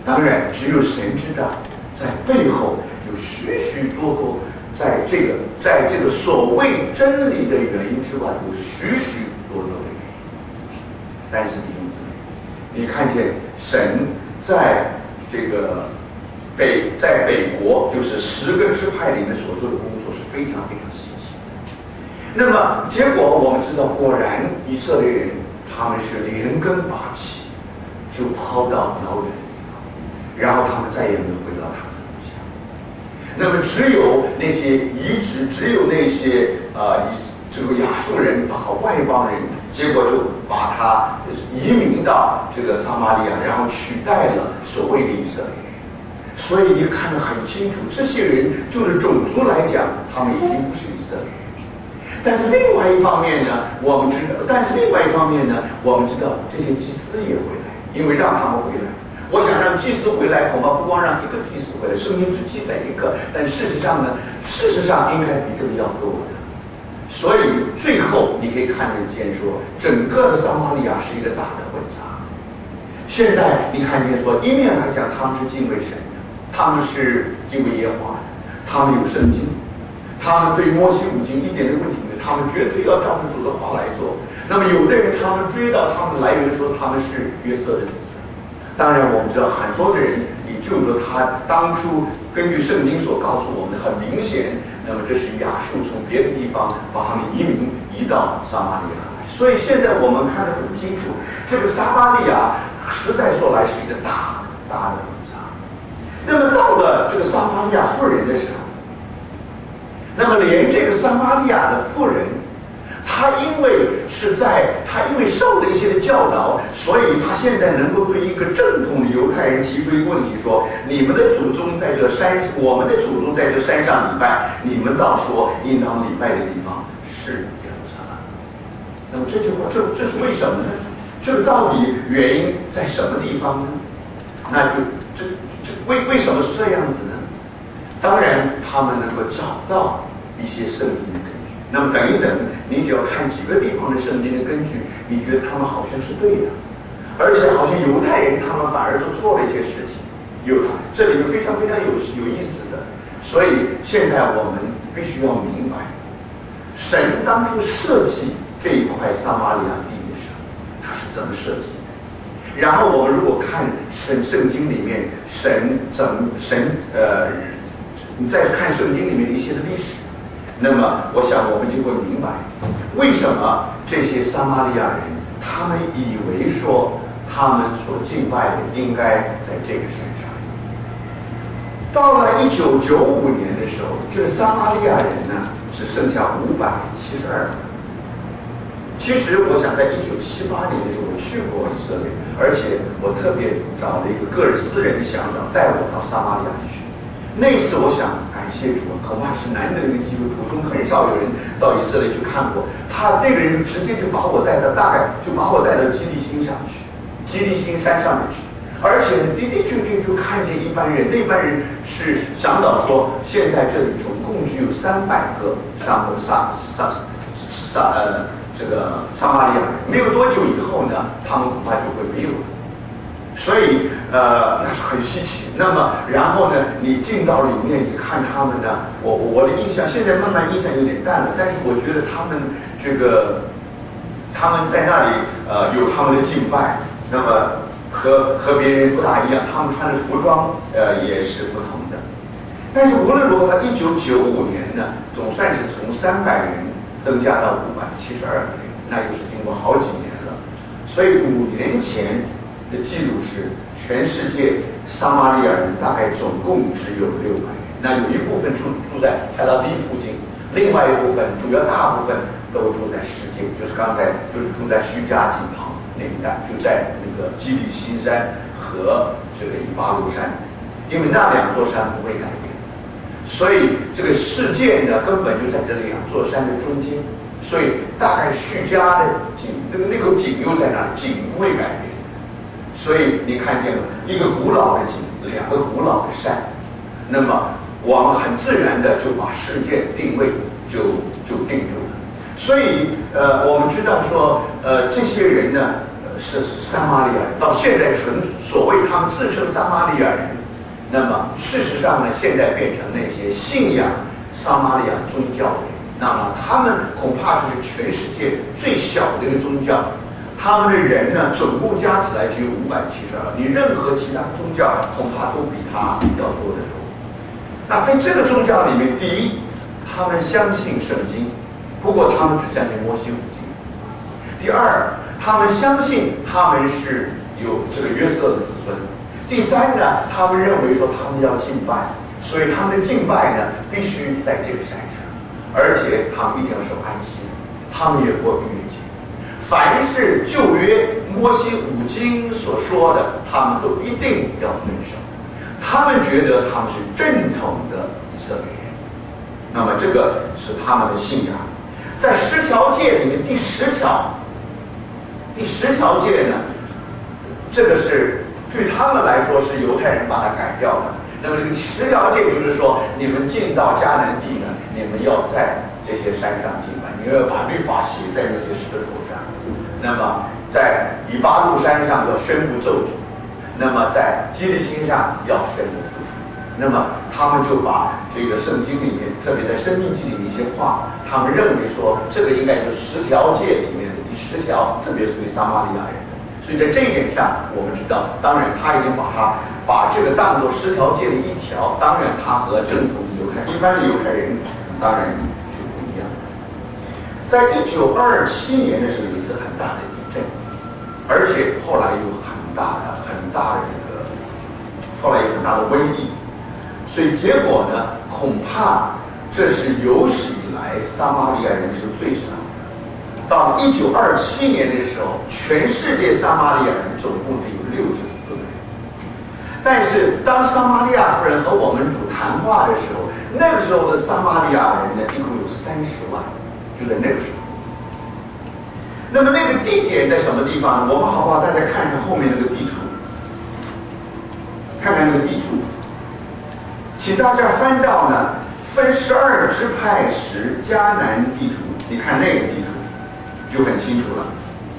当然，只有神知道，在背后有许许多多，在这个所谓真理的原因之外，有许许多多的原因。但是弟兄姊妹，你看见神在这个在北国，就是10个支派里面所做的工作是非常非常细致的。那么结果我们知道，果然以色列人他们是连根拔起，就抛到遥远的地方，然后他们再也没有回到他们的故乡。那么只有那些移植，只有那些这个亚述人把外邦人，结果就把他移民到这个撒玛利亚，然后取代了所谓的以色列人。所以你看得很清楚，这些人就是种族来讲，他们已经不是以色列人。但是另外一方面呢，我们知道这些祭司也回来，因为让他们回来。我想让祭司回来，恐怕不光让一个祭司回来，圣经只记载一个，但事实上应该比这个要多的。所以最后你可以看得见说，整个的撒玛利亚是一个大的混杂。现在你看见说，一面来讲他们是敬畏神的，他们是敬畏耶和华的，他们有圣经，他们对摩西五经一点的问题没有，他们绝对要照着主的话来做。那么有的人他们追到他们的来源说他们是约瑟的子孙。当然我们知道很多的人也就是说他当初根据圣经所告诉我们很明显，那么这是亚述从别的地方把他们移到撒玛利亚来。所以现在我们看得很清楚，这个撒玛利亚实在说来是一个大的混杂。那么到了这个撒玛利亚妇人的时候，那么连这个撒玛利亚的妇人，她因为受了一些的教导，所以她现在能够对一个正统的犹太人提出一个问题，说你们的祖宗在这山，我们的祖宗在这山上礼拜，你们倒说应当礼拜的地方是耶路撒冷。那么这句话，这是为什么呢？这个到底原因在什么地方呢？那就为什么是这样子呢？当然他们能够找到一些圣经的根据。那么等一等，你只要看几个地方的圣经的根据，你觉得他们好像是对的，而且好像犹太人他们反而做错了一些事情，这里面非常非常有意思的。所以现在我们必须要明白，神当初设计这一块撒玛利亚地的时候，他是怎么设计的。然后我们如果看圣经里面你再看圣经里面的一些的历史，那么我想我们就会明白，为什么这些撒玛利亚人他们以为说他们所敬拜的应该在这个山上。到了1995年的时候，这个撒玛利亚人呢只剩下572人。其实我想在1978年的时候我去过以色列，而且我特别找了一个个人私人的向导带我到撒玛利亚去。那一次我想感谢主，恐怕是难得的一个机会，普通很少有人到以色列去看过。他那个人直接就把我带到基利心上去，基利心山上面去。而且呢，的确就看见一班人，那班人是向导说，现在这里总共只有300个这个撒玛利亚人，没有多久以后呢，他们恐怕就会没有了。所以那是很稀奇。那么然后呢，你进到里面，你看他们呢，我的印象现在慢慢印象有点淡了，但是我觉得他们在那里有他们的敬拜，那么和别人不大一样，他们穿的服装也是不同的。但是无论如何，1995年呢，总算是从300人增加到572人，那又是经过好几年了。所以5年前的记录是，全世界撒玛利亚人大概总共只有600人。那有一部分住在泰拉比附近，另外一部分主要大部分都住在世界，就是刚才就是住在叙加近旁那一带，就在那个基利心山和这个以巴路山，因为那2座山不会改变。所以这个事件呢，根本就在这2座山的中间，所以大概叙加的井，那个井又在那里，井不会改变。所以你看见了一个古老的井，2个古老的山，那么我们很自然的就把事件定位就定住了。所以我们知道说这些人呢， 是撒玛利亚人，到现在所谓他们自称撒玛利亚人，那么事实上呢，现在变成那些信仰撒玛利亚宗教的人，那么他们恐怕就是全世界最小的一个宗教，他们的人呢总共加起来只有572，你任何其他宗教恐怕都比他要多得多。那在这个宗教里面，第一，他们相信圣经，不过他们只相信摩西五经；第二，他们相信他们是有这个约瑟的子孙；第三呢，他们认为说他们要敬拜，所以他们的敬拜呢必须在这个山上，而且他们一定要守安息，他们也过逾越节。凡是旧约摩西五经所说的，他们都一定要遵守。他们觉得他们是正统的以色列人，那么这个是他们的信仰。在10条诫里面，第10条诫呢，这个是据他们来说是犹太人把它改掉的。那么这个10条诫就是说，你们进到迦南地呢，你们要在这些山上敬拜，你要把律法写在那些石头上。那么在以巴路山上要宣布咒诅，那么在基利心上要宣布祝福。那么他们就把这个圣经里面，特别在申命记里的一些话，他们认为说这个应该是10条诫里面的第10条，特别是对撒玛利亚人的。所以在这一点上，我们知道，当然他已经把这个当作10条诫的一条，当然他和正统的一般的犹太人当然就不一样。在1927年的时候有一次很大的地震，而且后来有很大的后来有很大的瘟疫，所以结果呢，恐怕这是有史以来撒玛利亚人是最少的。到1927年的时候，全世界撒玛利亚人总共只有64个人。但是当撒玛利亚夫人和我们主谈话的时候，那个时候的撒玛利亚人呢，一共有30万，就在那个时候。那么那个地点在什么地方呢？我们好不好大家看看后面那个地图？看看那个地图，请大家翻到呢分12支派时迦南地图，你看那个地图就很清楚了。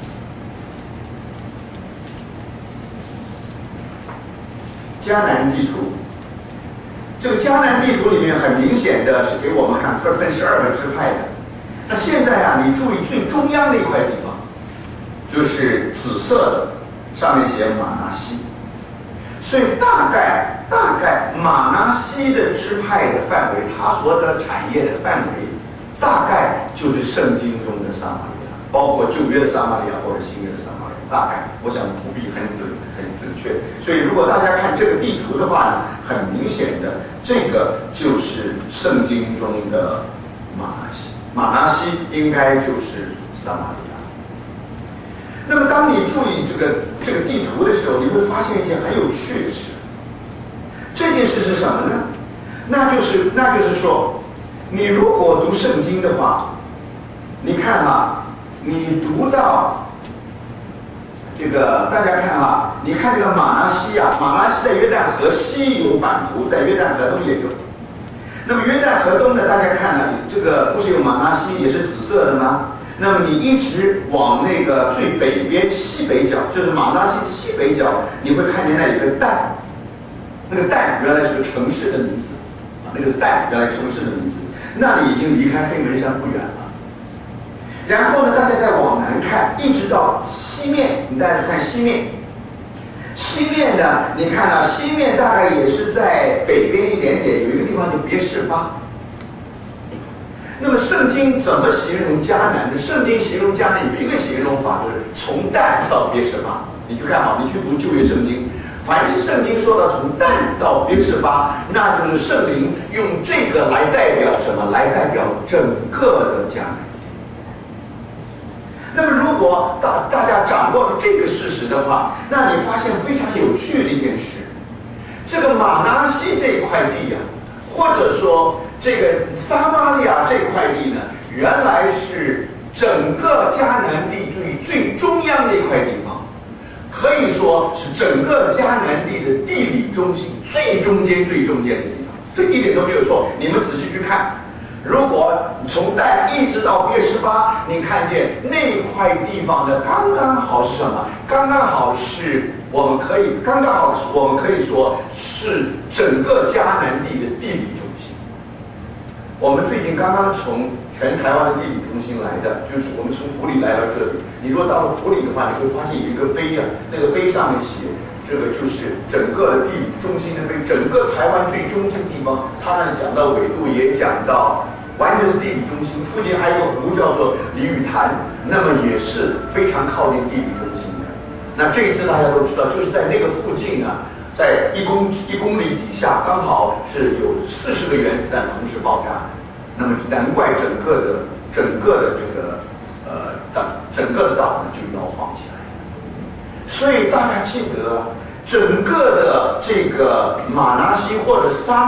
迦南地图，这个迦南地图里面很明显的是给我们看分12个支派的。那现在啊，你注意最中央的一块地方，就是紫色的，上面写玛拿西。所以大概玛拿西的支派的范围，他所得产业的范围，大概就是圣经中的撒玛利亚，包括旧约的撒玛利亚或者新约的撒玛利亚，大概我想不必很准确。所以如果大家看这个地图的话呢，很明显的，这个就是圣经中的玛拿西，玛拿西应该就是撒玛利亚。那么当你注意这个地图的时候，你会发现一件很有趣的事。这件事是什么呢？那就是说，你如果读圣经的话，你看啊，你读到这个，大家看啊，你看这个玛拿西啊，玛拿西在约旦河西有版图，在约旦河东也有。那么约旦河东呢，大家看呢，这个不是有玛拿西也是紫色的吗？那么你一直往那个最北边西北角，就是玛拿西西北角，你会看见那有个但，那个但原来是个城市的名字啊，那个但原来城市的名字，那里已经离开黑门山不远了。然后呢，大家再往南看，一直到西面，你大家去看西面。西面呢，你看啊，西面大概也是在北边一点点，有一个地方叫别是巴。那么圣经怎么形容迦南呢？圣经形容迦南有一个形容法，就是从但到别是巴。你去看好，你去读旧约圣经，凡是圣经说到从但到别是巴，那就是圣灵用这个来代表什么？来代表整个的迦南。那么如果大家掌握住这个事实的话，那你发现非常有趣的一件事，这个玛拿西这块地啊，或者说这个撒玛利亚这块地呢，原来是整个迦南地最中央的一块地方，可以说是整个迦南地的地理中心最中间的地方，这一点都没有错。你们仔细去看， 如果从但一直到别是巴，你看见那块地方的刚刚好是什么？刚刚好是我们可以说是整个迦南地的地理中心。我们最近刚刚从全台湾的地理中心来的，就是我们从埔里来到这里。你如果到了埔里的话，你会发现有一个碑啊，那个碑上面写这个就是整个的地理中心的碑，整个台湾最中心的地方，它那里讲到纬度，也讲到完全是地理中心。附近还有个湖叫做鲤鱼潭，那么也是非常靠近地理中心的。那这一次大家都知道，就是在那个附近啊，在1公里底下，刚好是有40个原子弹同时爆炸。那么难怪整个的这个整个的岛呢就摇晃起来。所以大家记得，整个的这个马拿西或者撒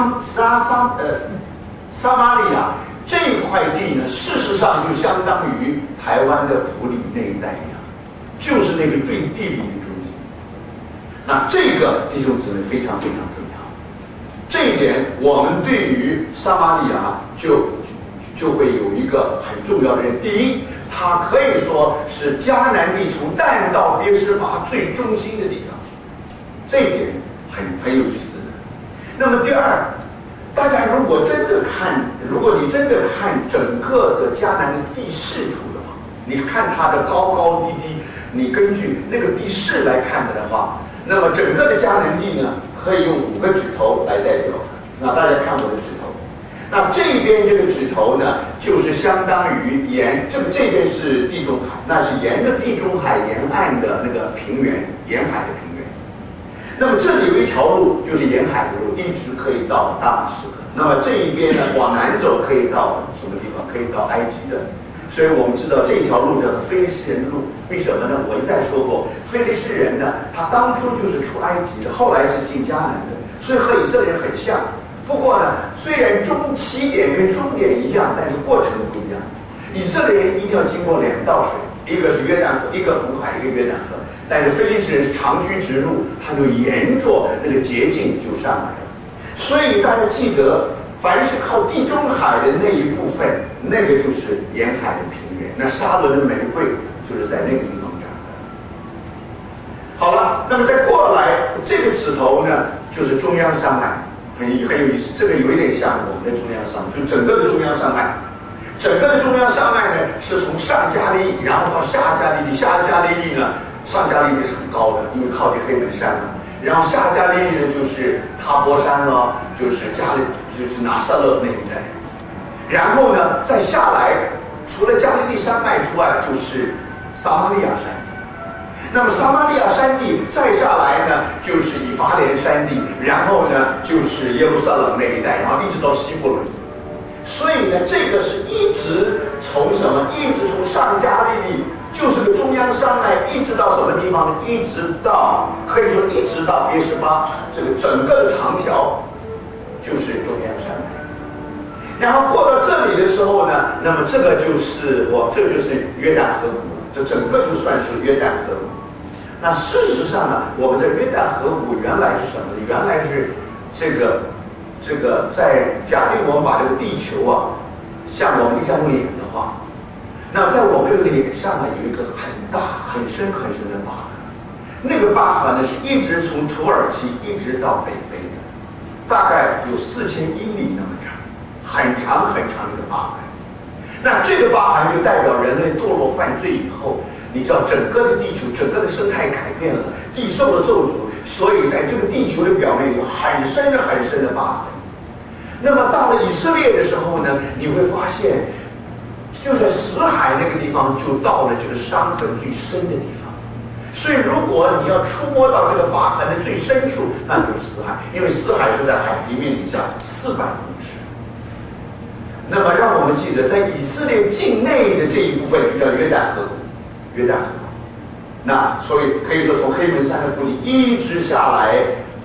马利亚这块地呢，事实上就相当于台湾的埔里那一带一样，就是那个最地理的中心。那这个弟兄姊妹非常非常重要。这一点，我们对于撒马利亚就会有一个很重要的人。第一，它可以说是迦南地从但到别是巴最中心的地方，这一点很有意思的。那么第二，大家如果你真的看整个的迦南的地势图的话，你看它的高高低低，你根据那个地势来看的话，那么整个的迦南地呢，可以用5个指头来代表。那大家看我的指头，那这边这个指头呢，就是相当于这边是地中海，那是沿着地中海沿岸的那个平原，沿海的平原。那么这里有一条路，就是沿海的路，一直可以到大马士革。那么这一边呢，往南走可以到什么地方？可以到埃及的。所以我们知道这条路叫做非利士人路。为什么呢？我一再说过，非利士人呢，他当初就是出埃及的，后来是进迦南的，所以和以色列人很像。不过呢，虽然起点跟终点一样，但是过程不一样。以色列人一定要经过2道水，一个是约旦河，一个红海，一个约旦河。但是非利士人是长驱直入，他就沿着那个捷径就上来了。所以大家记得，凡是靠地中海的那一部分，那个就是沿海的平原。那沙伦的玫瑰就是在那个地方长的。好了，那么再过来这个指头呢，就是中央山脉。很有意思，这个有一点像我们的中央山脉，就整个的中央山脉。整个的中央山脉呢，是从上加利利，然后到下加利利。下加利利呢，上加利利是很高的，因为靠近黑门山嘛。然后下加利利呢，就是塔博山了，就是拿撒勒那一带。然后呢，再下来，除了加利利山脉之外，就是撒马利亚山地。那么撒马利亚山地再下来呢，就是以法莲山地，然后呢就是耶路撒冷那一带，然后一直到西伯伦。所以呢，这个是一直从上加利利，就是个中央山脉，一直到什么地方呢？可以说一直到别是巴，这个整个的长条就是中央山脉。然后过到这里的时候呢，那么这就是约旦河谷，这整个就算是约旦河谷。那事实上呢，我们在约旦河谷原来是什么呢？原来是这个假定我们把这个地球啊，像我们一张脸的话，那在我们这个脸上呢，有一个很大、很深、很深的疤痕。那个疤痕呢，是一直从土耳其一直到北非的，大概有4000英里那么长，很长很长一个疤痕。那这个疤痕就代表人类堕落犯罪以后，你知道整个的地球，整个的生态改变了，地受了咒诅，所以在这个地球的表面有很深很深的疤痕。那么到了以色列的时候呢，你会发现，就在死海那个地方，就到了这个伤痕最深的地方。所以如果你要触摸到这个疤痕的最深处，那就是死海，因为死海是在海平面底下400公尺。那么让我们记得，在以色列境内的这一部分就叫约旦河谷，约旦河谷。那所以可以说，从黑门山的腹地一直下来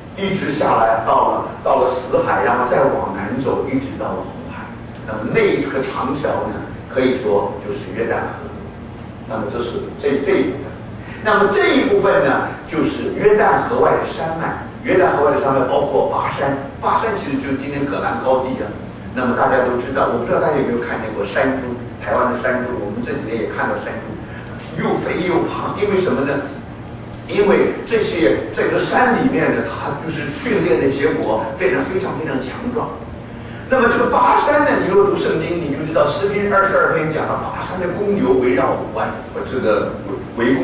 到了死海，然后再往南走，一直到了红海。那么那一个长条呢，可以说就是约旦河谷。那么这是这一部分。那么这一部分呢，就是约旦河外的山脉。约旦河外的山脉包括巴山，巴山其实就是今天葛兰高地啊。 那么大家都知道，我不知道大家有没有看见过山猪，台湾的山猪，我们这几年也看到山猪，又肥又胖，因为什么呢？因为这个山里面呢，它就是训练的结果变得非常非常强壮。那么这个拔山呢，你若读圣经，你就知道诗篇22篇讲了拔山的公牛围绕我这个围攻。